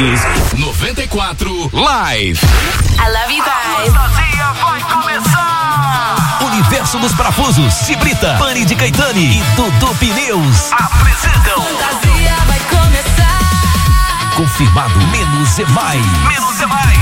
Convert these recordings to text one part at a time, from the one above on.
is 94 Live. I love you guys. A fantasia vai começar. Universo dos Parafusos, Cibrita, Pani de Caetani e Dudu Pneus apresentam. Fantasia vai começar. Confirmado Menos é Mais. Menos é Mais.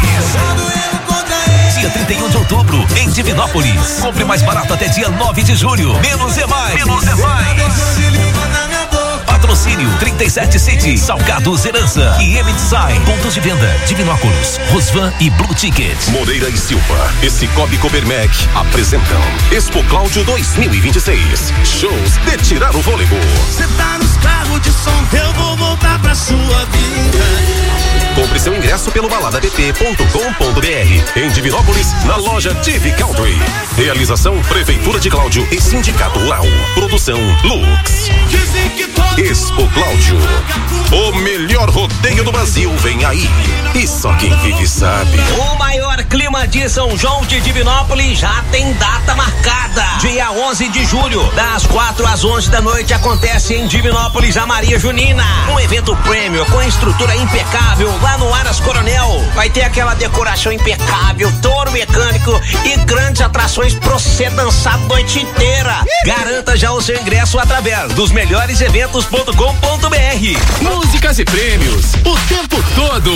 Dia 31 de outubro, em Divinópolis. Compre mais barato até dia 9 de julho. Menos é Mais. Menos é Mais. Patrocínio 37 City, Salgados Herança e M-Design. Pontos de venda, Divinópolis, Rosvan e Blue Ticket. Moreira e Silva e Cicobi Copermec apresentam Expo Cláudio 2026. Shows de tirar o fôlego. Cê tá nos carros de som, eu vou voltar pra sua vida. Compre seu ingresso pelo baladapp.com.br. Em Divinópolis, na loja Divi Country. Realização Prefeitura de Cláudio e Sindicato Rural. Produção Lux. Expo Cláudio. O melhor rodeio do Brasil vem aí. E só quem vive sabe. O maior clima de São João de Divinópolis já tem data marcada. Dia 11 de julho, das 4 às 11 da noite, acontece em Divinópolis a Maria Junina. Um evento premium com estrutura impecável lá no Aras Coronel. Vai ter aquela decoração impecável, touro mecânico e grandes atrações pra você dançar a noite inteira. Garanta já o seu ingresso através dos melhoreseventos.com.br. Músicas e prêmios, o tempo todo.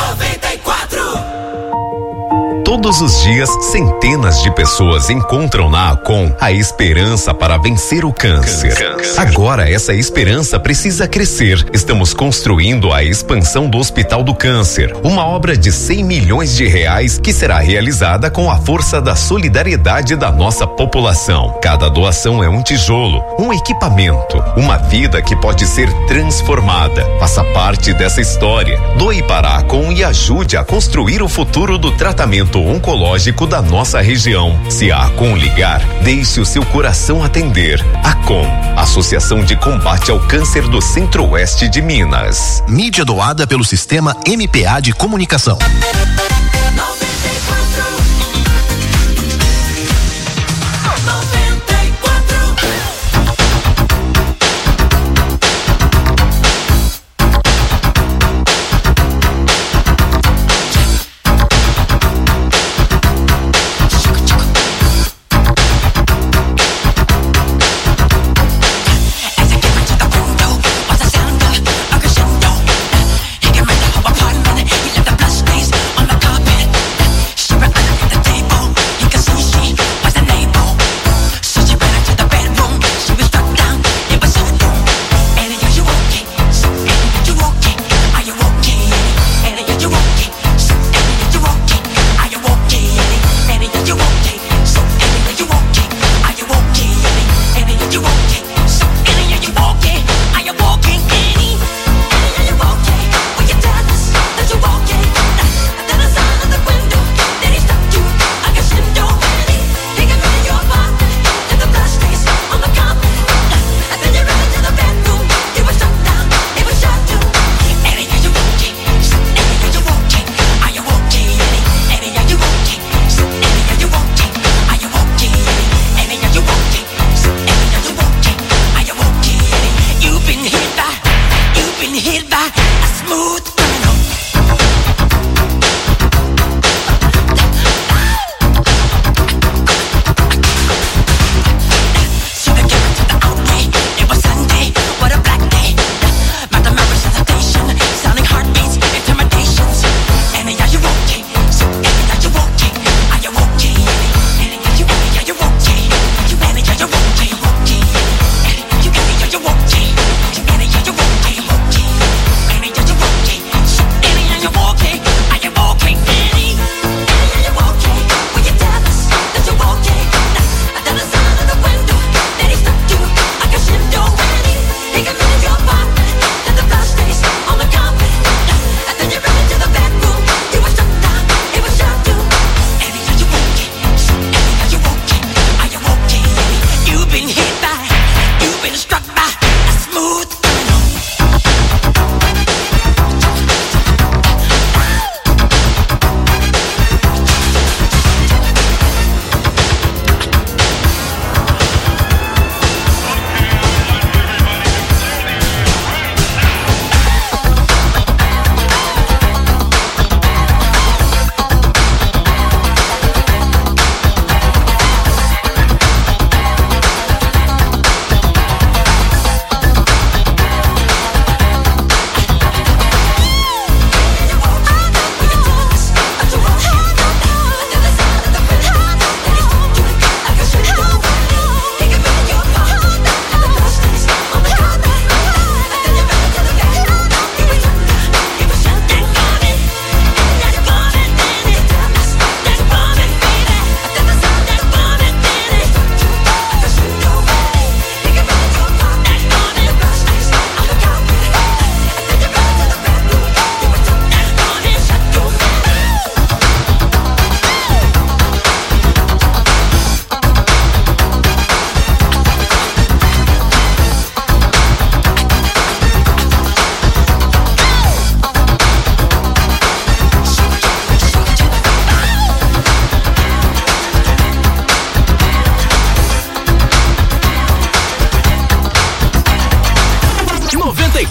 94. Todos os dias, centenas de pessoas encontram na Acom a esperança para vencer o câncer. Agora, essa esperança precisa crescer. Estamos construindo a expansão do Hospital do Câncer, uma obra de 100 milhões de reais que será realizada com a força da solidariedade da nossa população. Cada doação é um tijolo, um equipamento, uma vida que pode ser transformada. Faça parte dessa história. Doe para a Acom e ajude a construir o futuro do tratamento oncológico da nossa região. Se a Acom ligar, deixe o seu coração atender. Acom, Associação de Combate ao Câncer do Centro-Oeste de Minas. Mídia doada pelo Sistema MPA de Comunicação.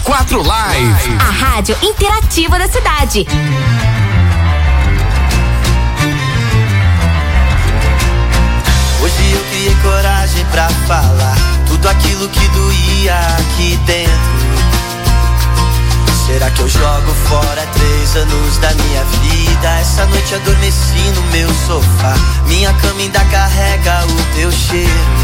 94 Live. A rádio interativa da cidade. Hoje eu criei coragem pra falar tudo aquilo que doía aqui dentro. Será que eu jogo fora 3 anos da minha vida? Essa noite adormeci no meu sofá. Minha cama ainda carrega o teu cheiro.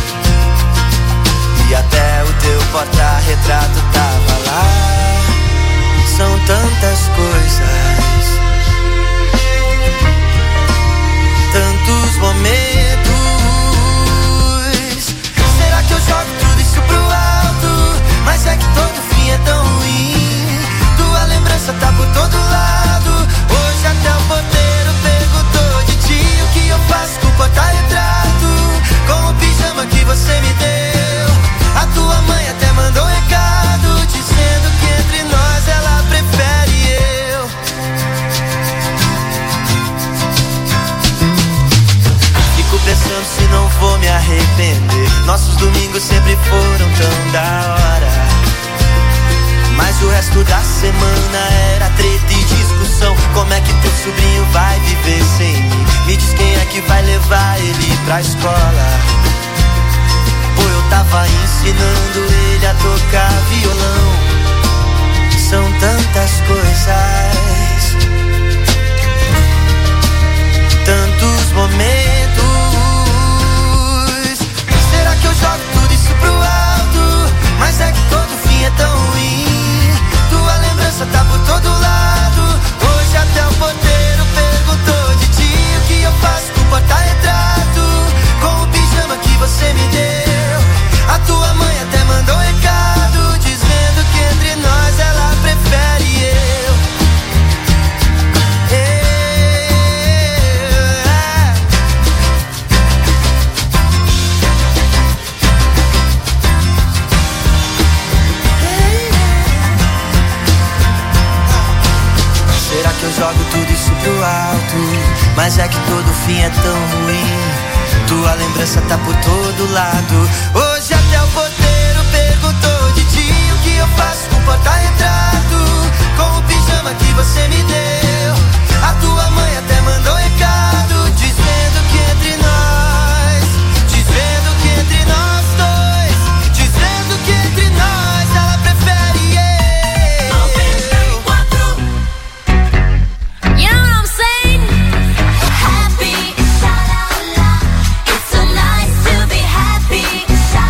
E até o teu porta-retrato tava lá. São tantas coisas, tantos momentos. Será que eu jogo tudo isso pro alto? Mas é que todo fim é tão ruim. Tua lembrança tá por todo lado. Hoje até o porteiro perguntou de ti. O que eu faço com o porta-retrato? Com o pijama que você me deu. A tua mãe até mandou um recado dizendo que entre nós ela prefere eu. Fico pensando se não vou me arrepender. Nossos domingos sempre foram tão da hora. Mas o resto da semana era treta e discussão. Como é que teu sobrinho vai viver sem mim? Me diz quem é que vai levar ele pra escola. Pô, eu tava ensinando ele a tocar violão. São tantas coisas, tantos momentos. Será que eu jogo tudo isso pro alto? Mas é que todo fim é tão ruim. Tua lembrança tá por todo lado. Hoje até o porteiro perguntou de ti. O que eu faço com o porta-retrato? Com o pijama que você me deu. A tua mãe até mandou um recado dizendo que entre nós ela prefere eu. Será que eu jogo tudo isso pro alto? Mas é que todo fim é tão ruim. Tua lembrança tá por todo lado. Hoje até o porteiro perguntou de ti. O que eu faço com o porta-retrato? Com o pijama que você me deu. A tua mãe até mandou um recado dizendo que entre nós, dizendo que entre nós dois, dizendo que entre nós ela prefere eu. 94. You know what I'm saying? Happy, sha la la. It's so nice to be happy, sha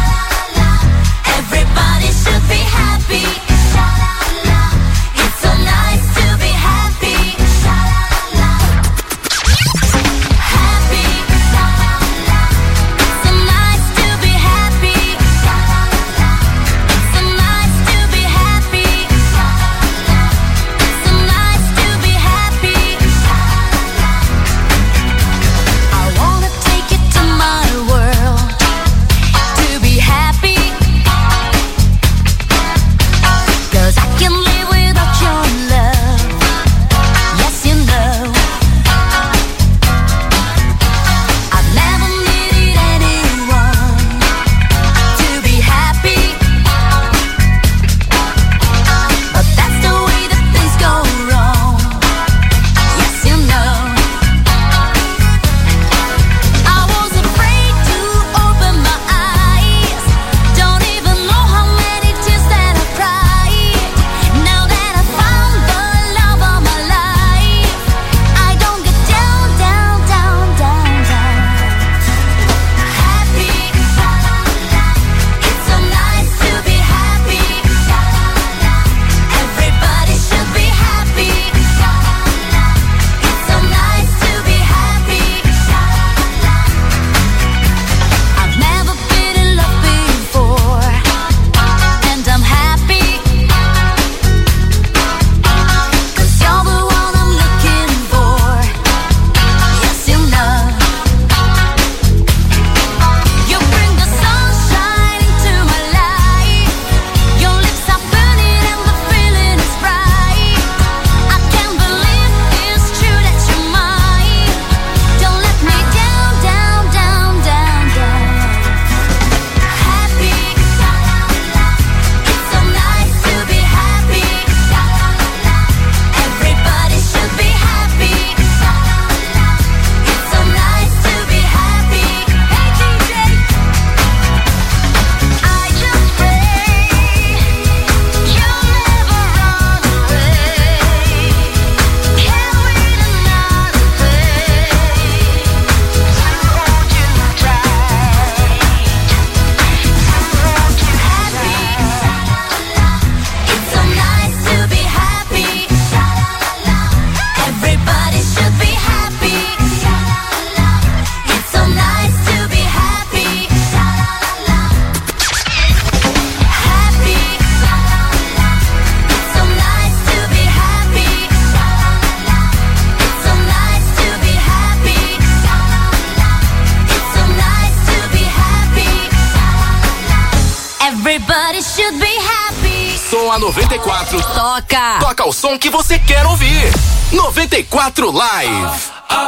Everybody should be happy. Som a 94. Toca. Toca o som que você quer ouvir. 94 Live.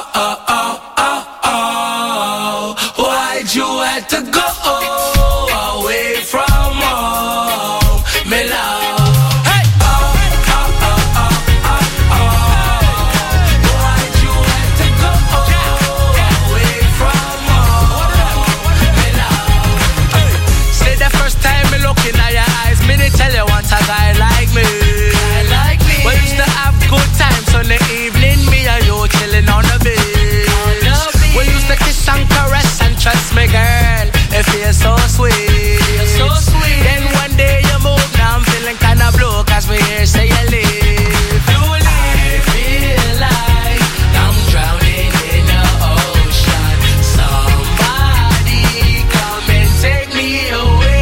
Why'd you have to go away from home, me love? Looking at your eyes, me they tell you want a guy like me. Well, used to have good times on the evening, me and you chilling on the beach. We used to kiss and caress and trust me, girl, it feels so sweet. Then one day you move, now I'm feeling kinda blue, cause we here say you leave. I feel like I'm drowning in the ocean. Somebody come and take me away.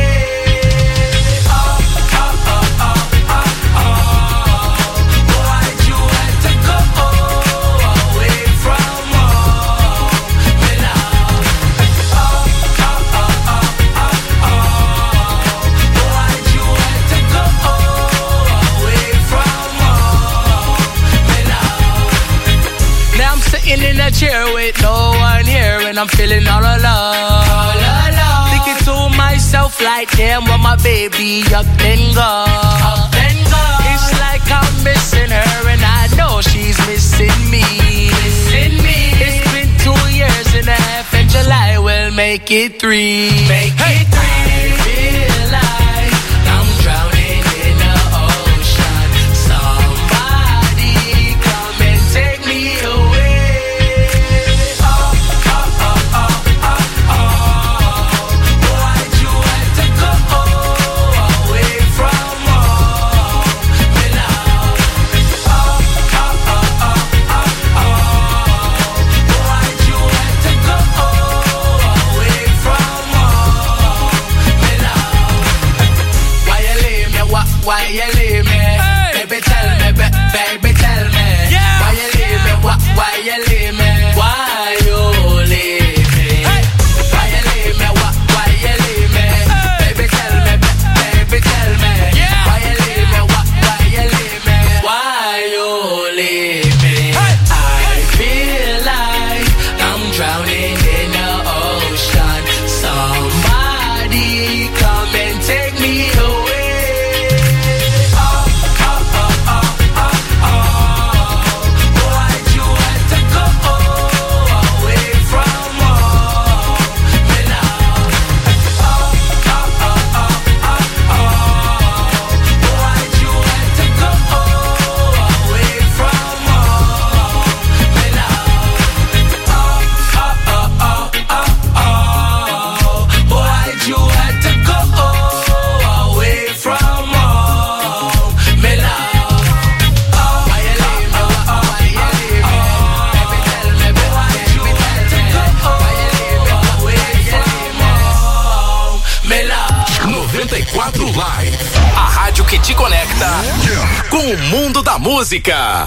In a chair with no one here, and I'm feeling all alone. Thinking to myself like, damn, when my baby up then go. It's like I'm missing her, and I know she's missing me. It's been 2 years and a half, and July will make it 3. I feel like I'm drowning in the ocean. Somebody come and take me away. Why you leave me? Hey. Baby tell me, baby tell me. Yeah. Why you leave me? Why you leave me? Why you leave me? Hey. Why you leave me? Why you leave me? Hey. Baby tell me, baby tell me. Yeah. Why you leave me? Why you leave me? Why you leave me? Hey. I feel like I'm drowning in the ocean. Somebody come and take me away. Live, a rádio que te conecta com o mundo da música.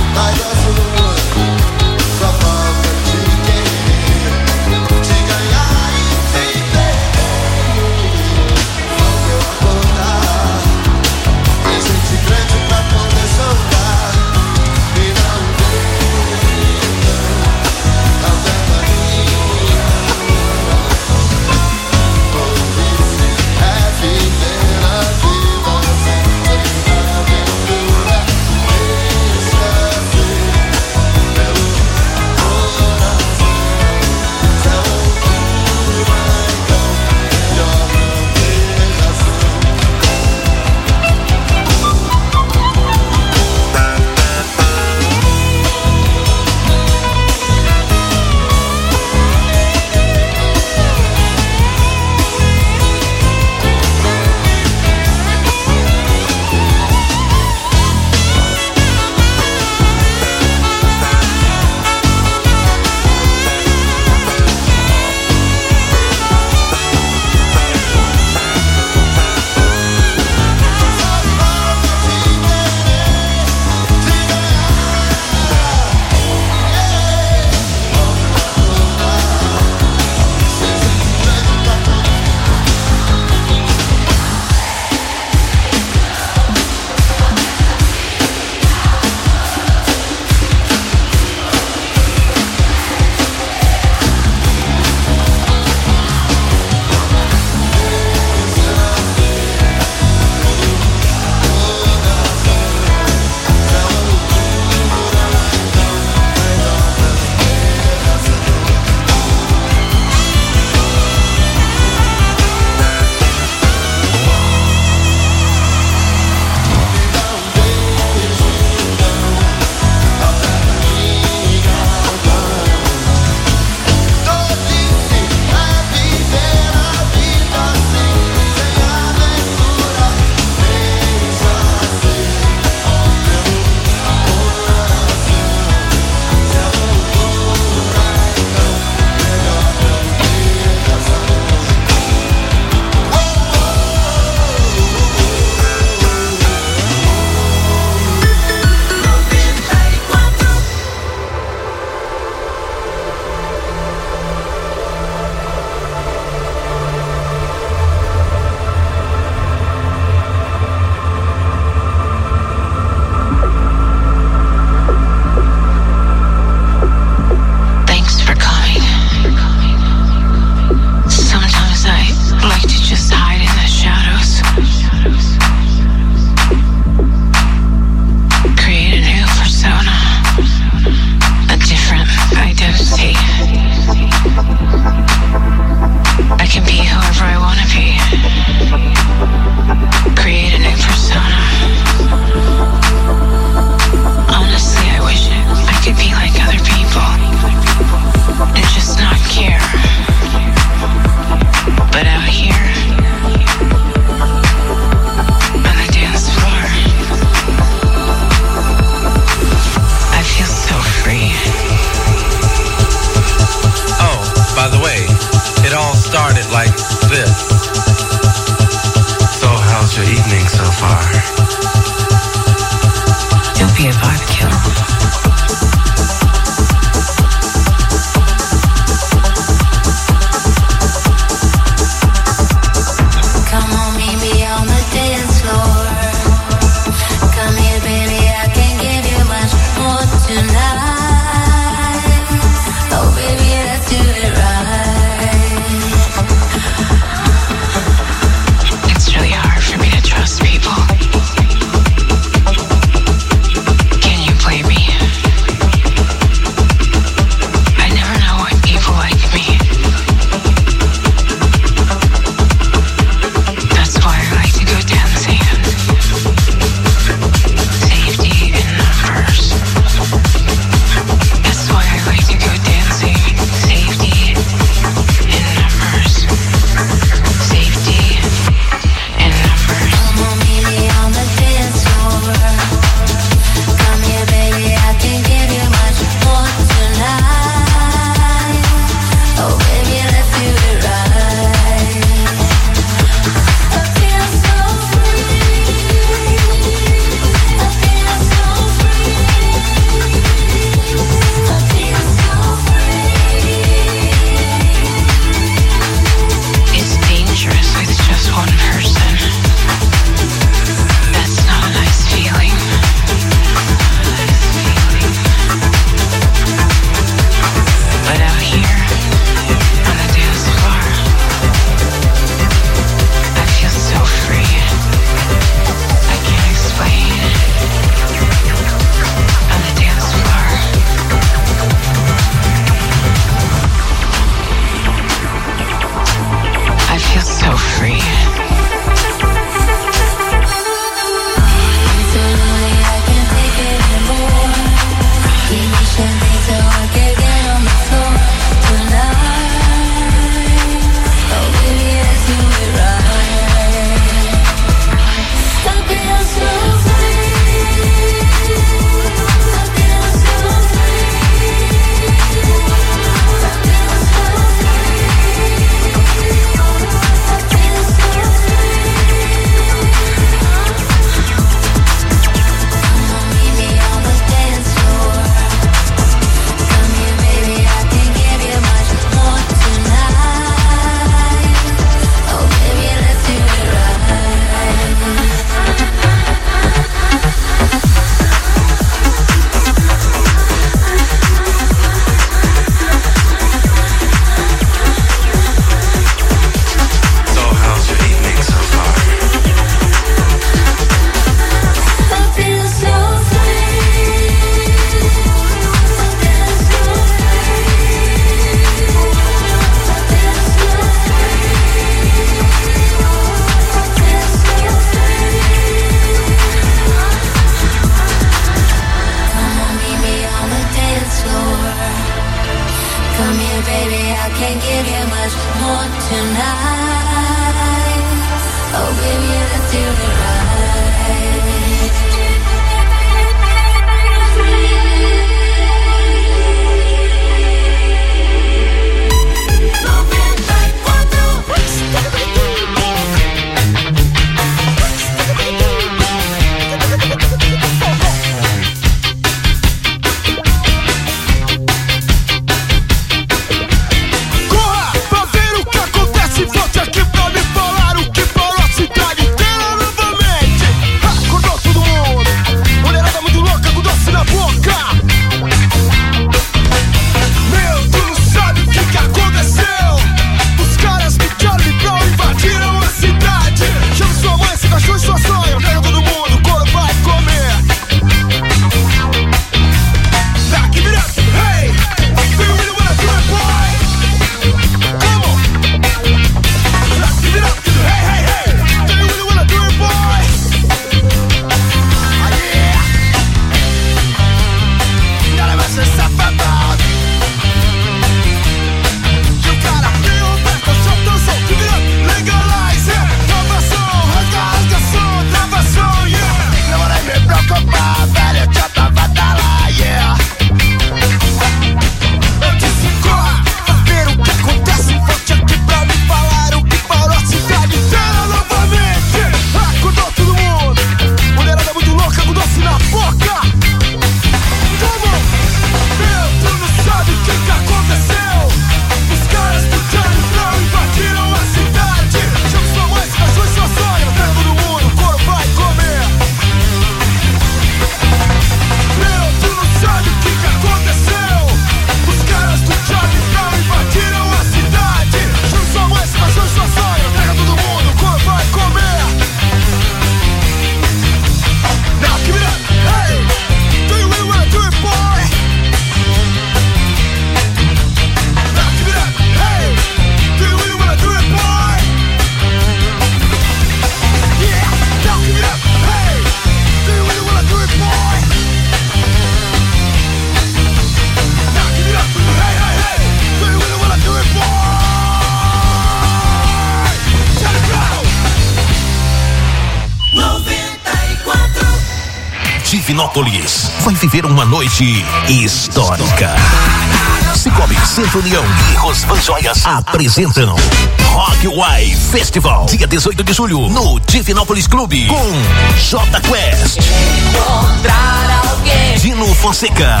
Divinópolis vai viver uma noite histórica. Cicobi, Centro União e Rosvan Joias apresentam Rock Why Festival, dia 18 de julho, no Divinópolis Clube, com J Quest, Encontrar alguém. Dino Fonseca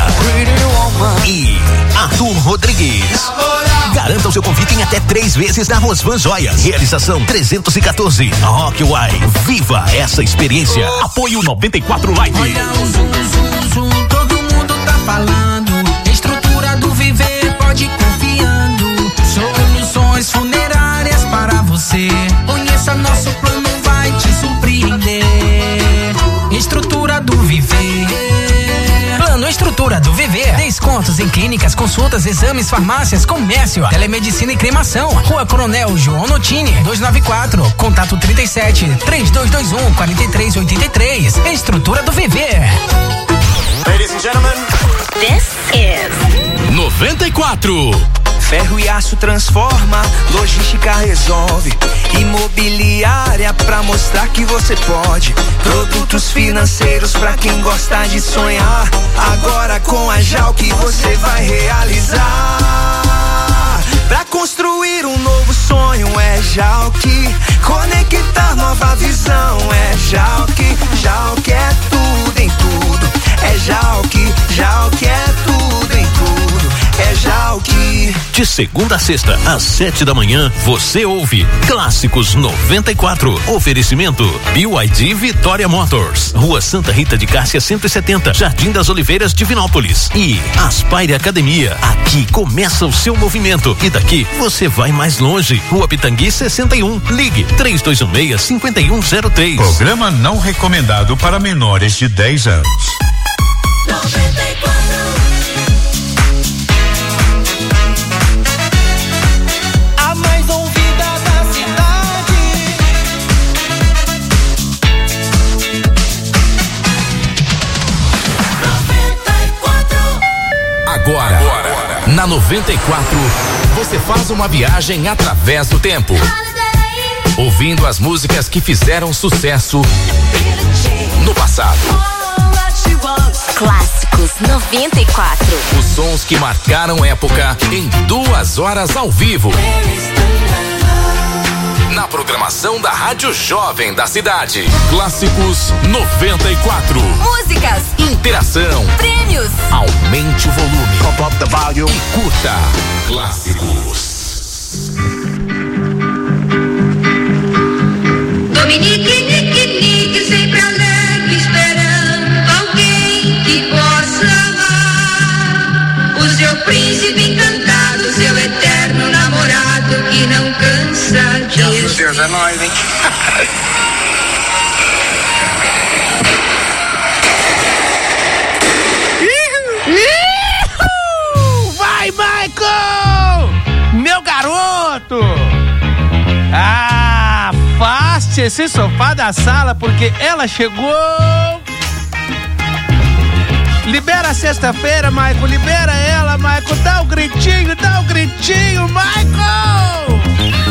e Arthur Rodrigues. Garanta o seu convite em até 3 vezes na Rosvan Joias. Realização 314. Rock Why. Viva essa experiência. Apoio 94 Live. Olha o zum, todo mundo tá falando. Estrutura do Viver, pode confiando. Soluções funerárias para você. Conheça nosso plano, vai te surpreender. Estrutura do Viver. Plano Estrutura do Viver. Descontos em clínicas, consultas, exames, farmácias, comércio, telemedicina e cremação. Rua Coronel João Notini, 294. Contato 37 3221 4383. Estrutura do Viver. Ladies and gentlemen, This is 94. Ferro e aço transforma, logística resolve. Imobiliária pra mostrar que você pode. Produtos financeiros pra quem gosta de sonhar. Agora com a Jalc você vai realizar. Pra construir um novo sonho é Jalc. Conectar nova visão é Jalc. Jalc é tudo em tudo. É Jalc, Jalc é tudo em tudo. É Jalc. De segunda a sexta, às 7 da manhã, você ouve Clássicos 94. Oferecimento BYD Vitória Motors. Rua Santa Rita de Cássia 170, Jardim das Oliveiras, Divinópolis. E Aspire Academia. Aqui começa o seu movimento e daqui você vai mais longe. Rua Pitangui 61. Ligue 3216-5103. Programa não recomendado para menores de 10 anos. 94. A mais ouvida da cidade. Agora, na 94, você faz uma viagem através do tempo. Ouvindo as músicas que fizeram sucesso no passado. Clássicos 94. Os sons que marcaram época em 2 horas ao vivo. Na programação da Rádio Jovem da cidade. Clássicos 94. Músicas, Interação. prêmios. Aumente o volume. Pop up the volume. E curta. Clássicos. Dominique, Nique, Nique, sempre alegre, esperando alguém que possa amar. O seu príncipe encantado, seu eterno namorado que não cansa de esperar. Deus é nóis, hein? Vai, Michael! Meu garoto! Afaste esse sofá da sala porque ela chegou. Libera a sexta-feira, Michael. Libera ela, Michael. Dá um gritinho, Michael!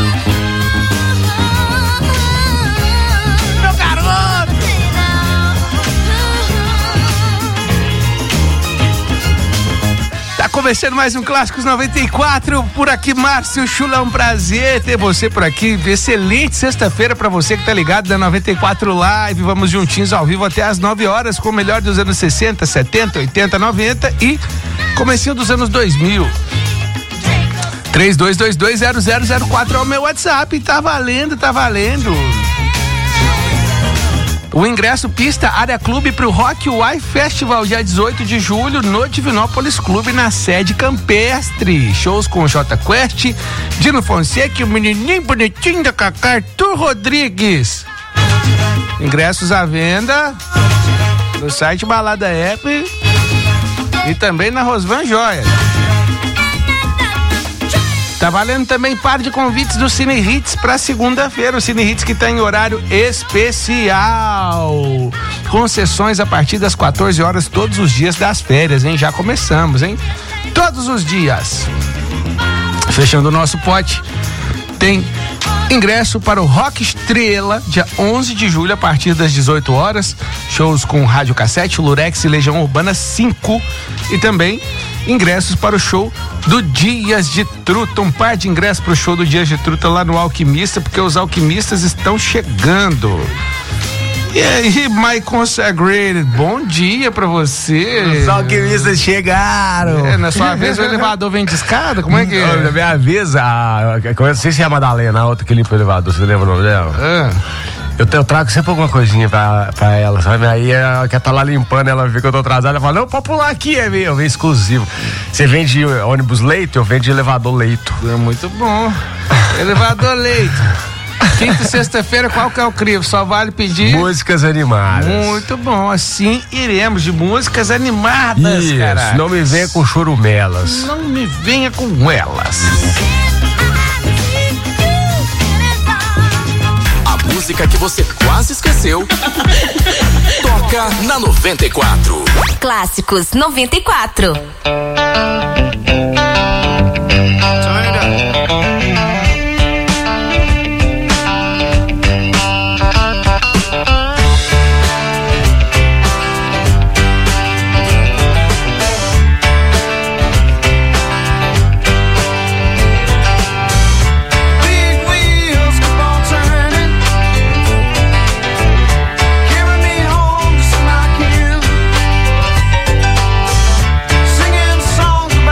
Meu garoto! Tá começando mais um Clássicos 94, por aqui Márcio Chula, um prazer ter você por aqui, excelente sexta-feira pra você que tá ligado na 94 Live, vamos juntinhos ao vivo até às 9 horas com o melhor dos anos 60, 70, 80, 90 e comecinho dos anos 2000. 32220004 é o meu WhatsApp, tá valendo. O ingresso pista Área Clube pro Rock Why Festival, dia 18 de julho, no Divinópolis Clube, na sede campestre. Shows com J Quest, Dino Fonseca e o menininho bonitinho da Cacá, Arthur Rodrigues. Ingressos à venda no site Balada App e também na Rosvan Joias. Tá valendo também par de convites do Cine Hits pra segunda-feira. O Cine Hits que tá em horário especial. Com sessões a partir das 14 horas todos os dias das férias, hein? Já começamos, hein? Todos os dias. Fechando o nosso pote, tem Ingresso para o Rock Estrela, dia 11 de julho, a partir das 18 horas. Shows com Rádio Cassete, Lurex e Legião Urbana 5. E também ingressos para o show do Dias de Truta. Um par de ingressos para o show do Dias de Truta lá no Alquimista, porque os alquimistas estão chegando. E aí, My Consecrated, bom dia pra você. Os alquimistas chegaram. Na sua vez o elevador vem de escada? Como é que é? Na minha vez, eu não sei se é a Madalena, a outra que limpa o elevador, você lembra o nome dela? Eu trago sempre alguma coisinha pra ela, sabe? Aí ela quer tá lá limpando, ela vê que eu tô atrasado, ela fala, não, pode pular aqui, é meu, vem exclusivo. Você vende ônibus leito, eu vendo elevador leito. É muito bom. Elevador leito. Quinta e sexta-feira, qual que é o crivo? Só vale pedir músicas animadas. Muito bom, assim iremos de músicas animadas, isso, cara. Não me venha com churumelas. Não me venha com elas. A música que você quase esqueceu toca na 94. Clássicos 94. Singing songs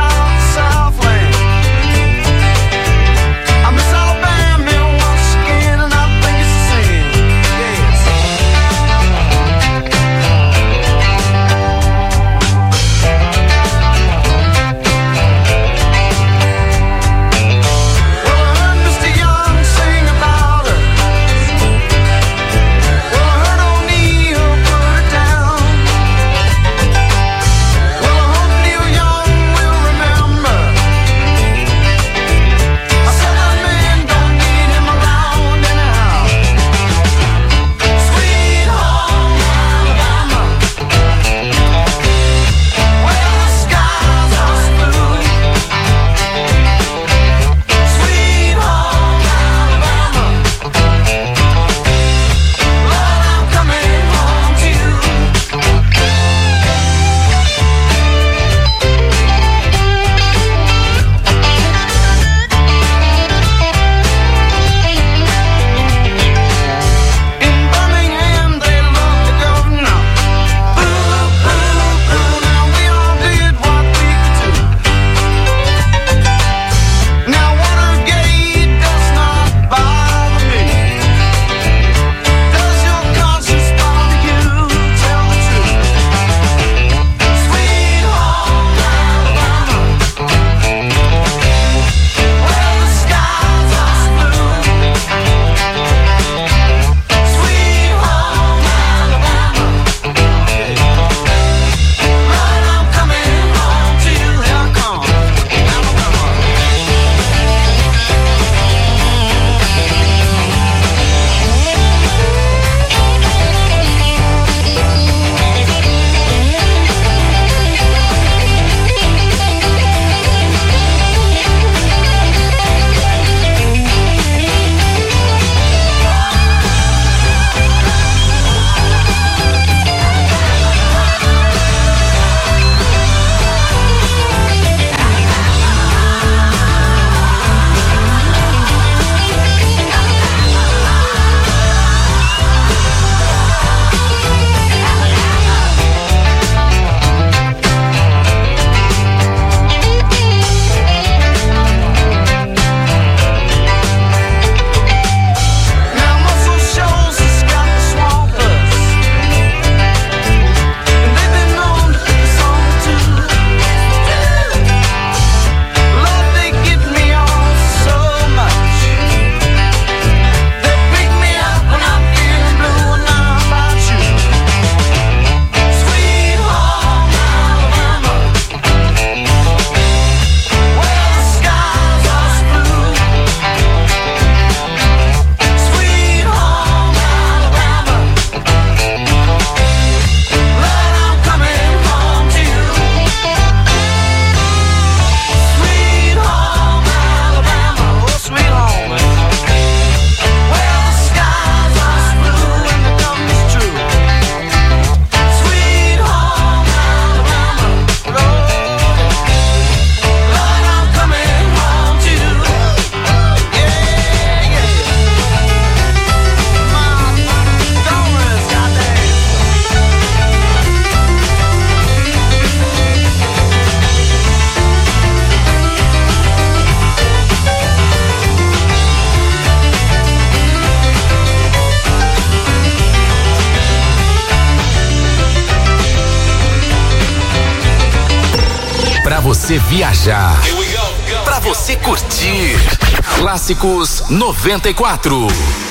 você viajar. Pra você curtir. Clássicos 94.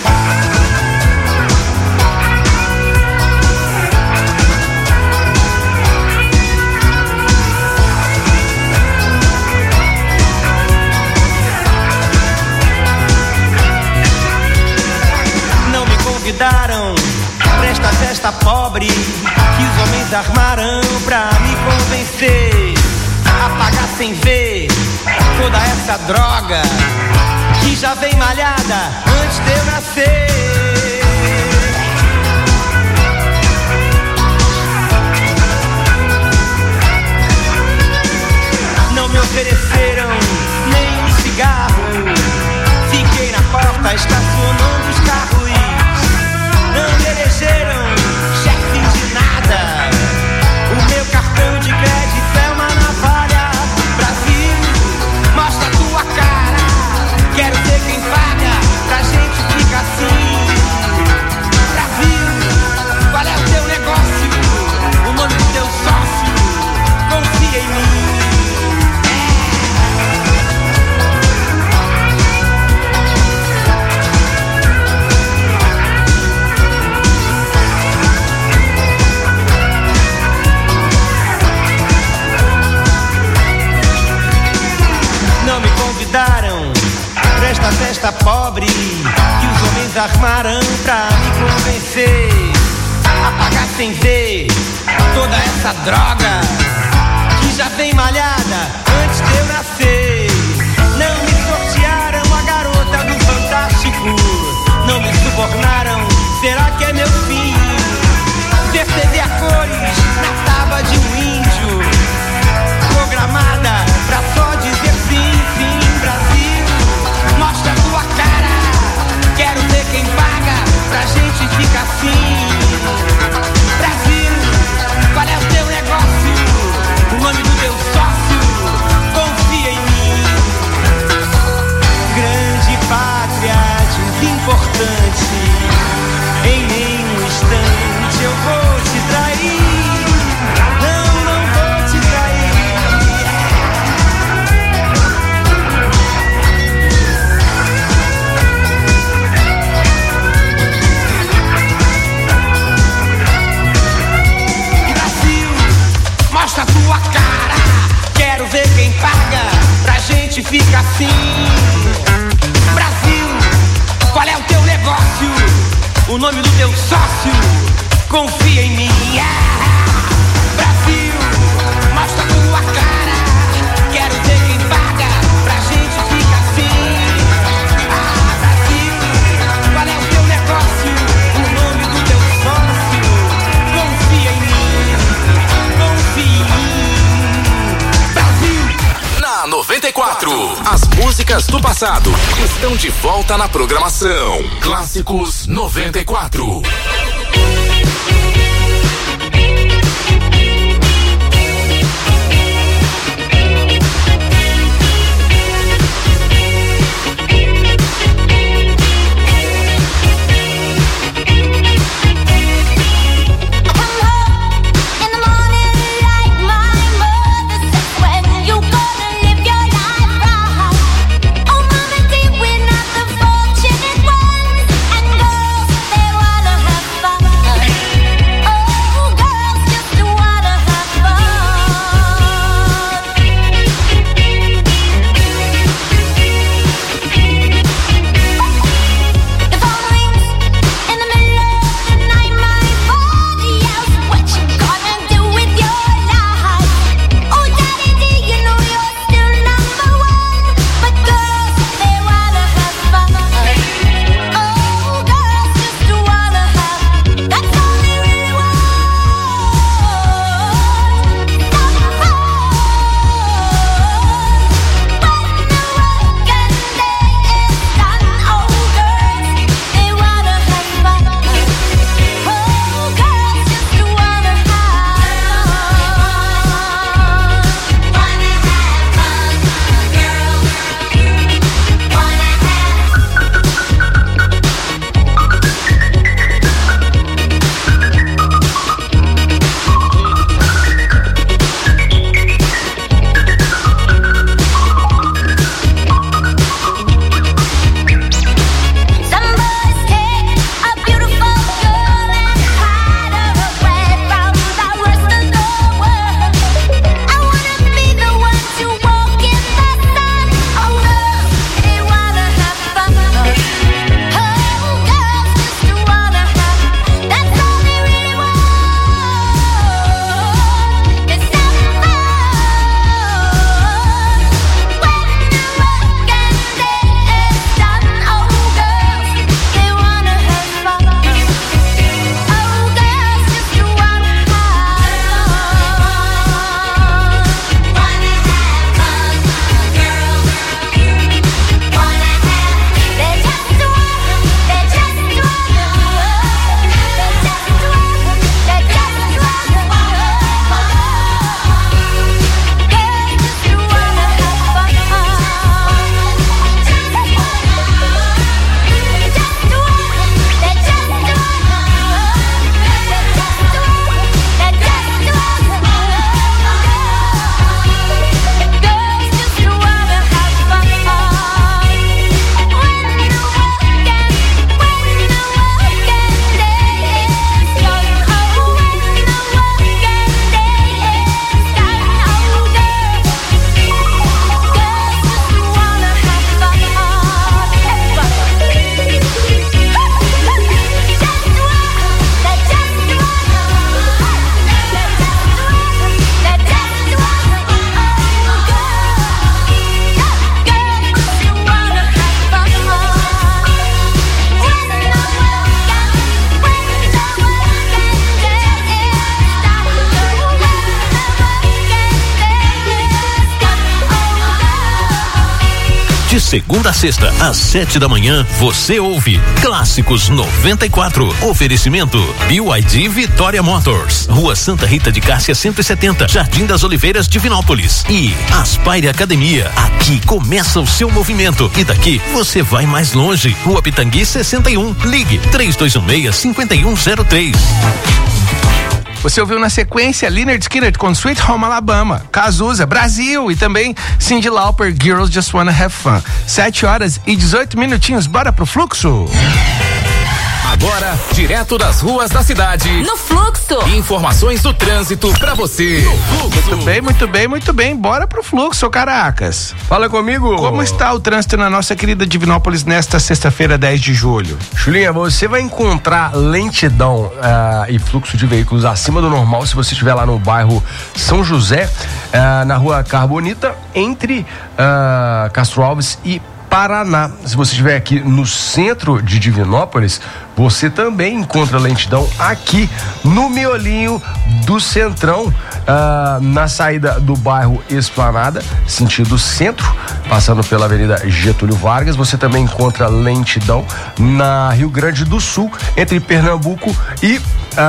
Não me convidaram pra esta festa pobre que os homens armaram pra me convencer a pagar sem ver toda essa droga que já vem malhada antes de eu nascer. Não me ofereceram nem um cigarro, fiquei na porta estacionando os carros. Não me elegeram chefe de nada, o meu cartão de crédito é uma navalha. Brasil, mostra tua cara, quero ver quem paga, pra gente ficar assim. Brasil, qual é o teu negócio, o nome do teu sócio, confia em mim. Não me convidaram pra esta festa pobre que os homens armaram pra me convencer a pagar sem ver toda essa droga que já vem malhada antes de eu nascer. Não me sortearam a garota do Fantástico, não me subornaram, será que é meu fim? Perceber a cores na tábua de um índio, programada pra só dizer sim, sim. Brasil, mostra a tua cara, quero ver quem paga, pra gente ficar assim. Brasil, qual é o teu negócio, o nome do teu sócio, confia em mim. Grande pátria desimportante, em nenhum instante eu vou te trair. Mostra a tua cara, quero ver quem paga, pra gente ficar assim. Brasil, qual é o teu negócio, o nome do teu sócio, confia em mim. Brasil, mostra a tua cara, quero ver quem paga, pra gente ficar assim. Brasil, qual é o teu negócio, o nome do teu sócio, confia em mim. Na 94, as músicas do passado estão de volta na programação. Clássicos 94. We're not the fortunate ones, and girls, they wanna have fun. segunda a sexta, às 7 da manhã, você ouve Clássicos 94. Oferecimento BYD Vitória Motors, Rua Santa Rita de Cássia 170, Jardim das Oliveiras, Divinópolis. E Aspire Academia. Aqui começa o seu movimento e daqui você vai mais longe. Rua Pitangui 61. Ligue 3216-5103. Você ouviu na sequência Lynyrd Skynyrd com Sweet Home Alabama, Cazuza, Brasil e também Cyndi Lauper, Girls Just Wanna Have Fun. 7h18, bora pro Fluxo? Agora, direto das ruas da cidade. No Fluxo. Informações do trânsito pra você. No Fluxo. Muito bem. Bora pro Fluxo, Caracas. Fala comigo. Como está o trânsito na nossa querida Divinópolis nesta sexta-feira, 10 de julho? Chulinha, você vai encontrar lentidão e fluxo de veículos acima do normal se você estiver lá no bairro São José, na rua Carbonita, entre Castro Alves e Paraná. Se você estiver aqui no centro de Divinópolis, você também encontra lentidão aqui no miolinho do Centrão, na saída do bairro Esplanada, sentido centro, passando pela Avenida Getúlio Vargas. Você também encontra lentidão na Rio Grande do Sul, entre Pernambuco e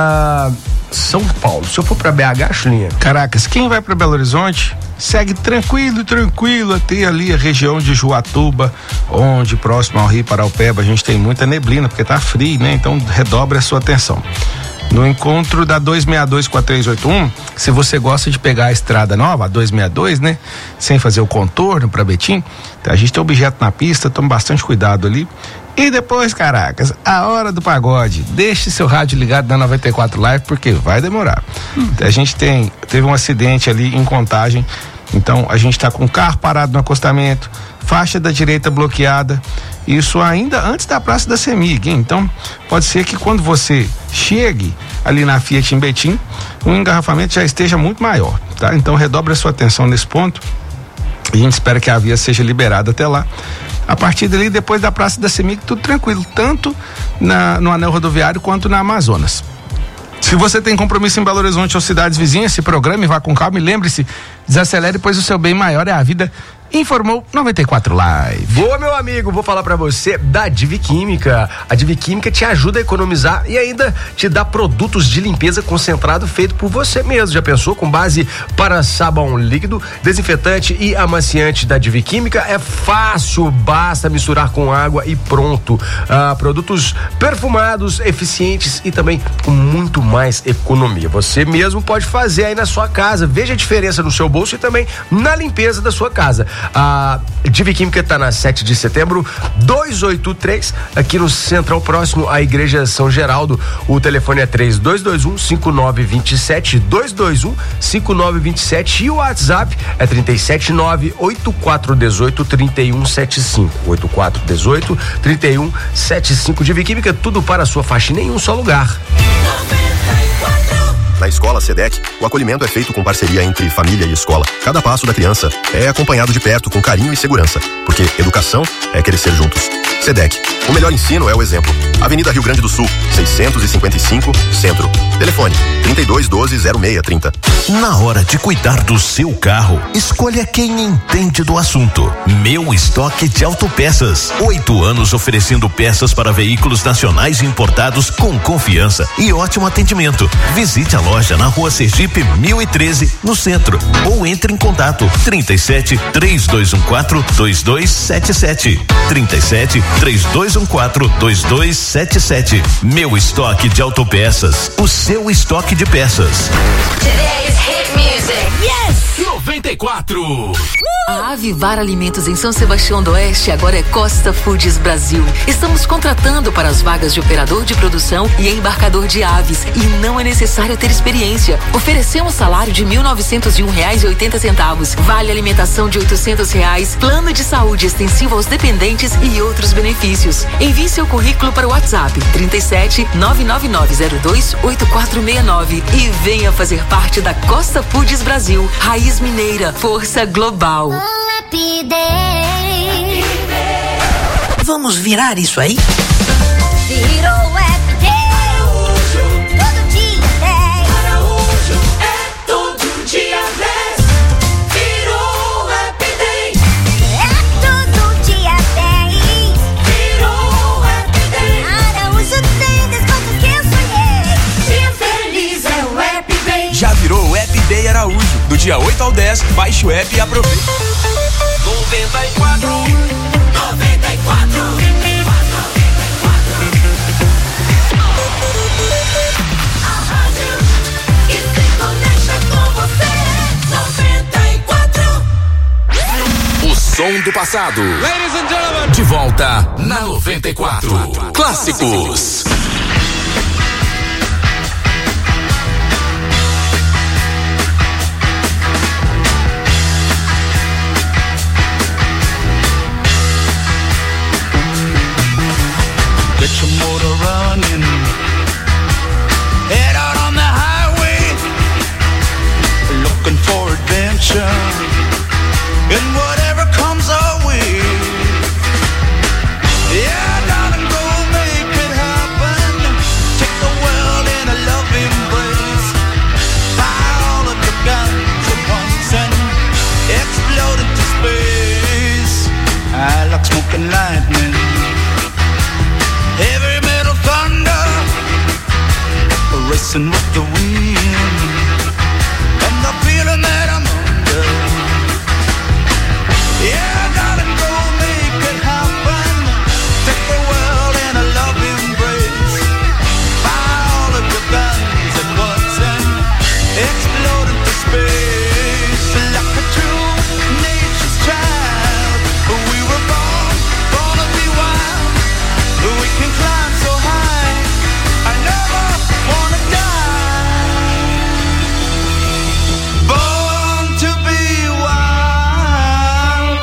São Paulo. Se eu for pra BH, Chulinha. Caracas, quem vai pra Belo Horizonte segue tranquilo até ali a região de Juatuba, onde próximo ao Rio Paraupeba a gente tem muita neblina, porque tá frio, né? Então redobre a sua atenção. No encontro da 262 com a 381, se você gosta de pegar a estrada nova, a 262, né? Sem fazer o contorno pra Betim, a gente tem objeto na pista, tome bastante cuidado ali. E depois, Caracas, a hora do pagode. Deixe seu rádio ligado na 94 Live, porque vai demorar. A gente teve um acidente ali em Contagem, então a gente tá com o carro parado no acostamento, faixa da direita bloqueada, isso ainda antes da Praça da CEMIG, hein? Então pode ser que quando você chegue ali na Fiat em Betim, o engarrafamento já esteja muito maior, tá? Então redobre a sua atenção nesse ponto, a gente espera que a via seja liberada até lá. A partir dali, depois da Praça da CEMIG, tudo tranquilo, tanto no anel rodoviário quanto na Amazonas. Se você tem compromisso em Belo Horizonte ou cidades vizinhas, se programe, vá com calma e lembre-se, desacelere, pois o seu bem maior é a vida. Informou 94 Live. Boa, meu amigo, vou falar pra você da Divi Química. A Divi Química te ajuda a economizar e ainda te dá produtos de limpeza concentrado feito por você mesmo. Já pensou? Com base para sabão líquido, desinfetante e amaciante da Divi Química é fácil, basta misturar com água e pronto. Produtos perfumados, eficientes e também com muito mais economia. Você mesmo pode fazer aí na sua casa. Veja a diferença no seu bolso e também na limpeza da sua casa. A Divi Química está na 7 de setembro, 283, aqui no Central, próximo à Igreja São Geraldo. O telefone é 3221-5927, 221-5927 e o WhatsApp é 379-8418-3175, 8418-3175. Divi Química, tudo para a sua faxina em um só lugar. Na Escola SEDEC, o acolhimento é feito com parceria entre família e escola. Cada passo da criança é acompanhado de perto com carinho e segurança, porque educação é crescer juntos. SEDEC, o melhor ensino é o exemplo. Avenida Rio Grande do Sul, 655, Centro. Telefone 3212-0630. Na hora de cuidar do seu carro, escolha quem entende do assunto. Meu Estoque de Autopeças. 8 anos oferecendo peças para veículos nacionais e importados com confiança e ótimo atendimento. Visite a loja na Rua Sergipe 1013, no centro, ou entre em contato 37-3214-2277. 37-3214-2277. Meu Estoque de Autopeças. O seu estoque de peças. Today's hit music. Yes! 94. A Avivar Alimentos em São Sebastião do Oeste agora é Costa Foods Brasil. Estamos contratando para as vagas de operador de produção e embarcador de aves e não é necessário ter experiência. Oferecemos salário de R$1.901,80, vale alimentação de R$800, plano de saúde extensivo aos dependentes e outros benefícios. Envie seu currículo para o WhatsApp 37-99902-8469 e venha fazer parte da Costa Foods Brasil. Raiz Mineira, força global. Vamos virar isso aí? Virou Happy Day. Todo dia 10. Araújo é todo dia 10. Virou Happy Day. É todo dia já virou o App Day Araújo. Do dia 8 ao 10, baixe o app e aproveite. 94. A rádio que se conecta com você. 94. O som do passado. Ladies and gentlemen. De volta na 94. Clássicos. Get your motor running. Head out on the highway, looking for adventure. And whatever comes our way. Yeah, darling, go make it happen. Take the world in a love embrace. Fire all of your guns at once and explode into space. I like smoking lightning. Heavy metal thunder, racing with the wind, and the feeling that I'm under. Yeah, darling, go make it happen. Take the world in a love embrace. Fire all of your guns at once and explode into space. Like a true nature's child, we were born to be wild. We can climb so high, I never wanna die. Born to be wild.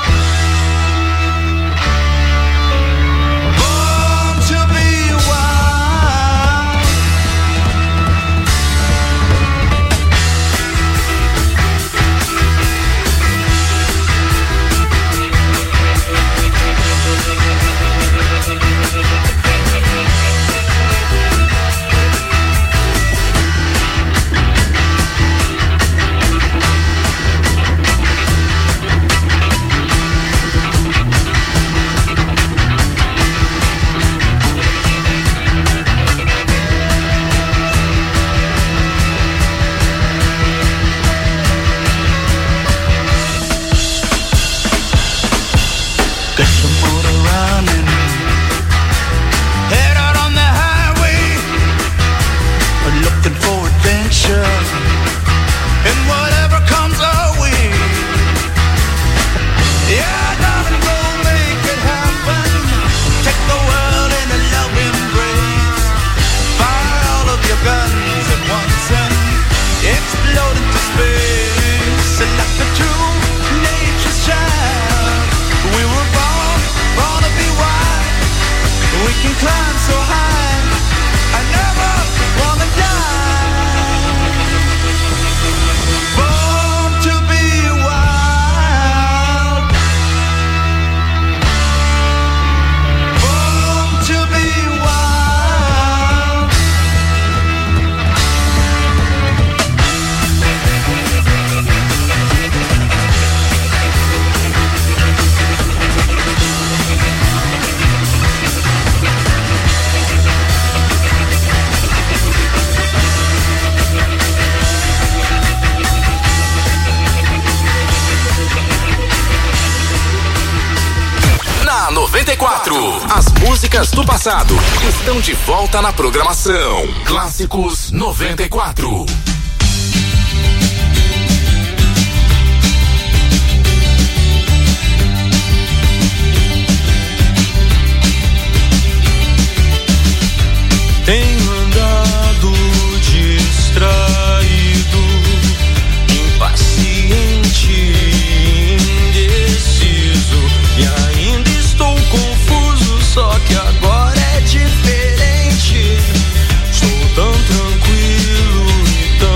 Born to be wild. Get your motor running. Head out on the highway, looking for adventure. And whatever comes our way. Yeah, darling, go make it happen. Take the world in a love embrace. Fire all of your guns at once and explode into space. Like a true nature's child, we were born to be wild. We can climb so high, I never wanna die. Born to be wild. Born to be wild. Na 94, as músicas do passado estão de volta na programação. Clássicos 94. Tenho andado distraído, impaciente, indeciso, e ainda estou confuso, só que agora é diferente. Estou tão tranquilo e tão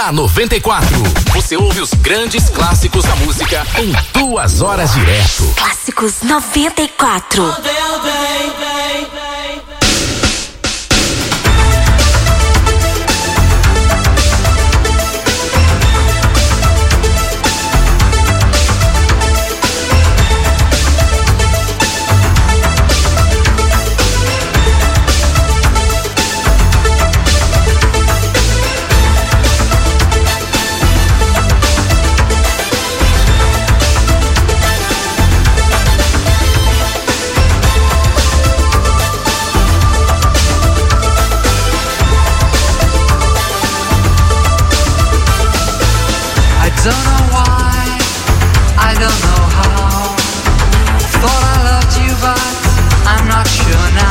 Na 94, você ouve os grandes clássicos da música em 2 horas direto. Clássicos 94. Don't know why, I don't know how. Thought I loved you, but I'm not sure now.